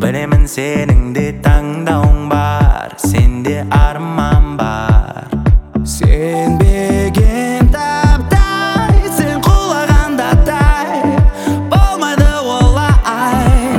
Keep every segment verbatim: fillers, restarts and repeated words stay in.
Bilemin senin de tangdauың бар, sende arman бар. Sen берген таптай, sen құлағанда тай, болмайды олай.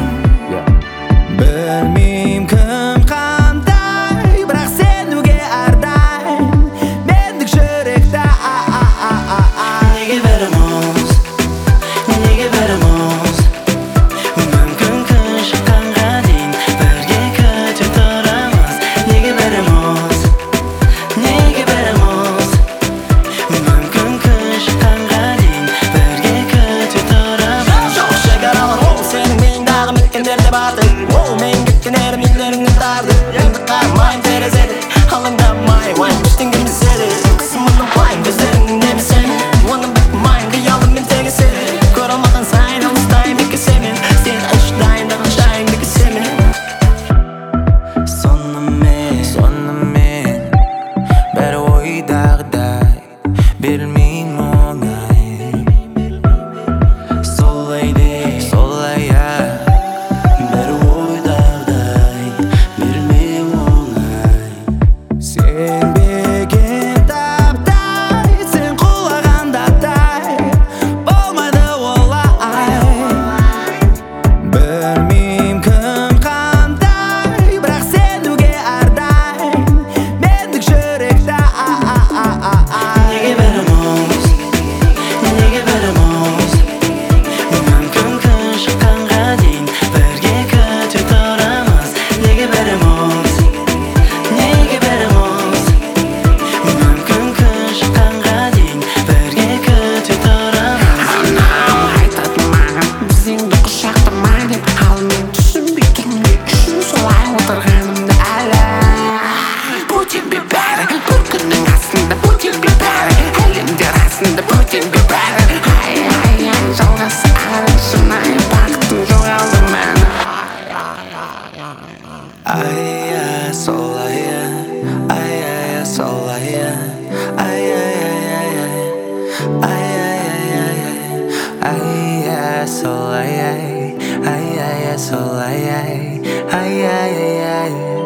Білмейм кім қандай, бірақ сенуге әрдайым мендік жүректі. Неге бәріміз, неге бәріміз мүмкін күн шыққанға дейін бірге күте тұрамыз. Неге бәріміз, неге бәріміз мүмкін күн шыққанға дейін бірге күте тұрамыз. Жоқ шекаралар ол сенің миыңдағы мекендерде барды. Ол мен кеткен әрім үйлеріңнен тарды. Енді қармайым терезеде, алаңдамай уайым ештеңе емеседі. Қысымын ұмпайым көздеріңнің немесені, оны бітмайым қиялыммен тегеседі. Көре алмаған сайын алыстайым екесемен, сен үш дайындаған жайың бекесемен. Сонымен, сонымен бәрі ойдағыдай, берілмейін оңай. Солай де, солай-а, бәрі ойдағыдай, берілмейін оңай. Sen берген таптай, sen құлағанда тай, болмайды олай. Білмейм кім қандай, бірақ сенуге әрдайым мендік жүректі. Неге бәріміз, неге бәріміз мүмкін күн шыққанға дейін бірге күте тұрамыз. Неге бәріміз, неге бәріміз мүмкін күн шыққанға дейін бірге күте тұрамыз. Анау айтатын маған біздеңді құшақтамай деп, ал мен түсінбей тұрмын не үшін солай отырғанымды әлі. Бөтен бе бәрі, бір күннің астында бөтен бе бәрі, әлемдер астында бөтен бе бәрі. Ай, ай, ай, жалғасы әлі шынайы бақытым жоғалды мәні. Ай-я, солай-я, ай-я, солай-я, ай-яй-яй-яй, ай-яй-яй-яй, ай-я, солай-яй, ай-я, солай-яй, ай-яй-яй-яй.